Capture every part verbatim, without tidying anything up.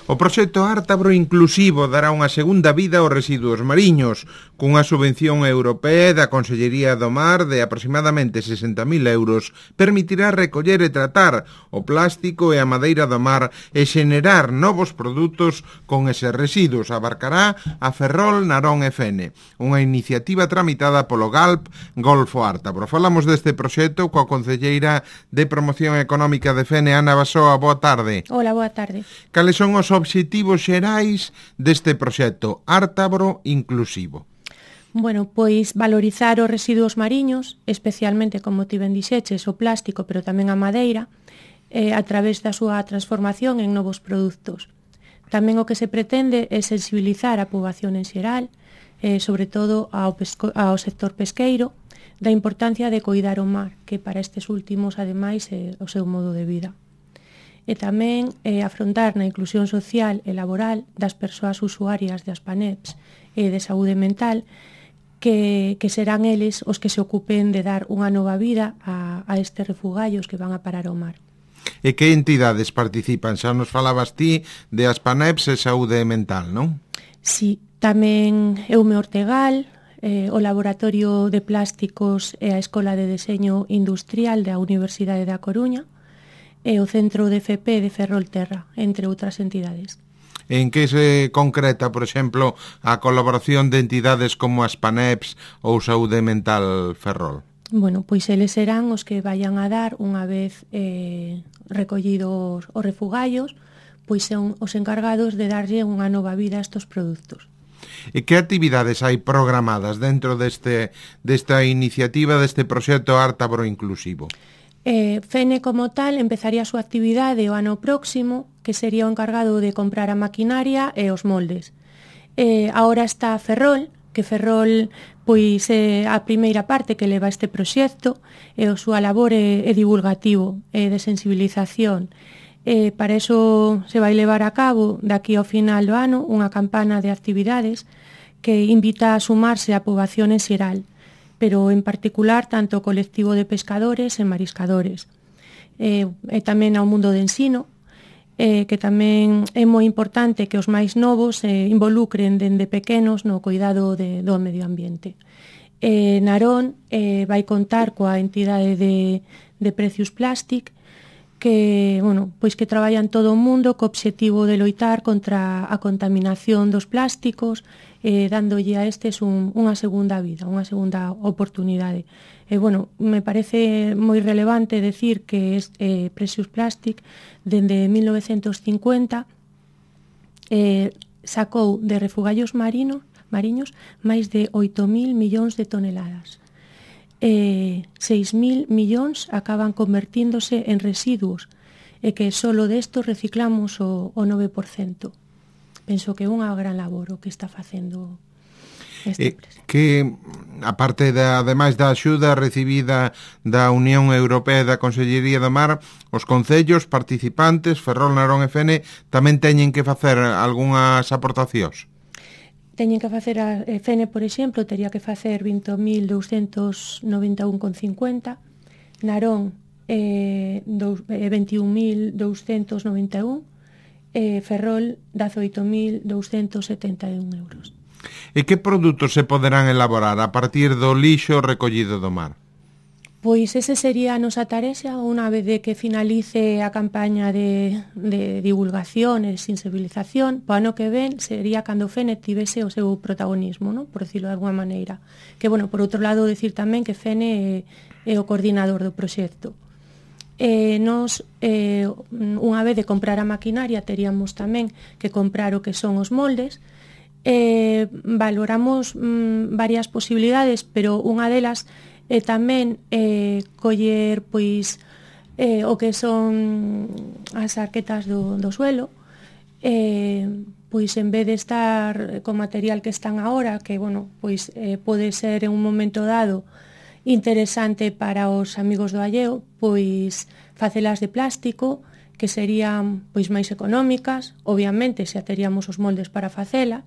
O proxecto Ártabro Inclusivo dará unha segunda vida aos residuos mariños, cunha subvención europea da Consellería do Mar de aproximadamente sesenta mil euros, permitirá recoller e tratar o plástico e a madeira do mar e xenerar novos produtos con eses residuos. Abarcará a Ferrol, Narón e Fene, unha iniciativa tramitada polo Galp Golfo Ártabro. Falamos deste proxecto coa concelleira de Promoción Económica de Fene, Ana Basoa. Boa tarde. Hola, boa tarde. Cales son os obxectivos xerais deste proxecto Ártabro Inclusivo? Bueno, pois valorizar os residuos mariños, especialmente, como ti ben dixeches, o plástico, pero tamén a madeira, eh, a través da súa transformación en novos produtos. Tamén o que se pretende é sensibilizar a poboación en xeral, eh, sobre todo ao, pesco, ao sector pesqueiro, da importancia de coidar o mar, que para estes últimos, ademais, é o seu modo de vida. E tamén eh, afrontar na inclusión social e laboral das persoas usuarias das PANEPs e de saúde mental, que, que serán eles os que se ocupen de dar unha nova vida a, a estes refugallos que van a parar ao mar. E que entidades participan? Xa nos falabas ti de as PANEPs e saúde mental, non? Sí, tamén Eume Ortegal, eh, o Laboratorio de Plásticos e a Escola de Deseño Industrial da Universidade da Coruña, e o Centro de F P de Ferrolterra, entre outras entidades. En que se concreta, por exemplo, a colaboración de entidades como as PANEPs ou Saúde Mental Ferrol? Bueno, pois eles serán os que vayan a dar, unha vez eh, recollidos os refugallos, pois son os encargados de darlle unha nova vida a estes produtos. E que actividades hai programadas dentro deste, desta iniciativa, deste proxecto Ártabro Inclusivo? Eh, Fene como tal empezaría a súa actividade o ano próximo, que sería o encargado de comprar a maquinaria e os moldes. Eh, ahora está Ferrol, que Ferrol pois é a primeira parte que leva este proxecto, e o súa labor é, é divulgativo, é de sensibilización. Eh, para iso se vai levar a cabo daqui ao final do ano unha campana de actividades que invita a sumarse a poboación en xeral, pero en particular tanto o colectivo de pescadores e mariscadores. E, e tamén ao mundo de ensino, eh, que tamén é moi importante que os máis novos se eh, involucren dende pequenos no cuidado de, do medio ambiente. Eh, Narón eh, vai contar coa entidade de, de Precious Plastic, que, bueno, pois que traballan todo o mundo co obxectivo de loitar contra a contaminación dos plásticos, eh, dándolle a estes un, unha segunda vida, unha segunda oportunidade. E, bueno, me parece moi relevante decir que es, eh, Precious Plastic, dende mil novecentos cincuenta, eh, sacou de refugallos marinos, mariños máis de oito mil millóns de toneladas. Eh, seis mil millóns acaban convertíndose en residuos, e que solo destos reciclamos o, o nove por cento. Penso que é unha gran labor o que está facendo este eh, que, aparte da, ademais da axuda recibida da Unión Europea e da Consellería do Mar, os concellos participantes, Ferrol, Narón e Fene, tamén teñen que facer algunhas aportacións? Teñen que facer, a Fene, por exemplo, tería que facer vinte mil douscentos noventa e un con cincuenta, Narón eh, veintiún mil douscentos noventa e un, e Ferrol dezaoito mil douscentos setenta e un euros. E que produtos se poderán elaborar a partir do lixo recollido do mar? Pois ese sería a nosa tarexa unha vez de que finalice a campaña de, de divulgación e sensibilización. Para o ano que ven sería cando Fene tivese o seu protagonismo, ¿no? Por decirlo de alguma maneira. Que, bueno, por outro lado, decir tamén que Fene é, é o coordinador do proxecto. Eh, nos, eh, unha vez de comprar a maquinaria, teríamos tamén que comprar o que son os moldes. Eh, valoramos mm, varias posibilidades, pero unha delas e tamén eh, coller pois eh, o que son as arquetas do, do suelo, eh, pois en vez de estar con material que están agora, que, bueno, pois eh, pode ser en un momento dado interesante para os amigos do alleo, pois facelas de plástico, que serían pois máis económicas, obviamente se teríamos os moldes para facela.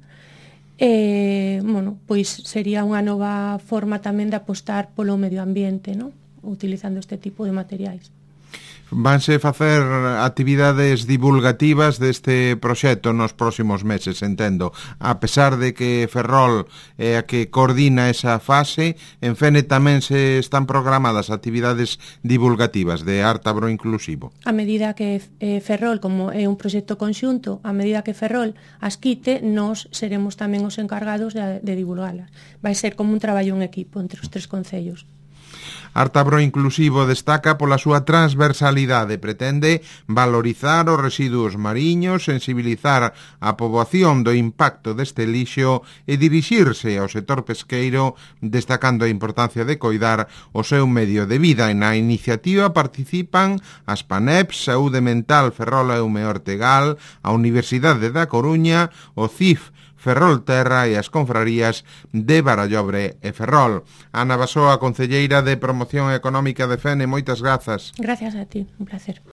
E, bueno, pois sería unha nova forma tamén de apostar polo medio ambiente, ¿no? Utilizando este tipo de materiais. Vanse facer actividades divulgativas deste proxecto nos próximos meses, entendo. A pesar de que Ferrol é a que coordina esa fase, en Fene tamén se están programadas actividades divulgativas de arte agroinclusivo. A medida que eh, Ferrol, como é un proxecto conxunto, a medida que Ferrol as quite, nós seremos tamén os encargados de, de divulgalas. Vai ser como un traballo en equipo entre os tres concellos. Arte Agroinclusivo destaca pola súa transversalidade, pretende valorizar os residuos mariños, sensibilizar a poboación do impacto deste lixo e dirixirse ao sector pesqueiro, destacando a importancia de coidar o seu medio de vida. E na iniciativa participan as PANEPs, Saúde Mental Ferrol e Ume Ortegal, a Universidade da Coruña, o C I F Ferrol Terra e as confrarías de Barallobre e Ferrol. Ana Basoa, concelleira de Promoción Económica de Fene, moitas grazas. Gracias a ti, un placer.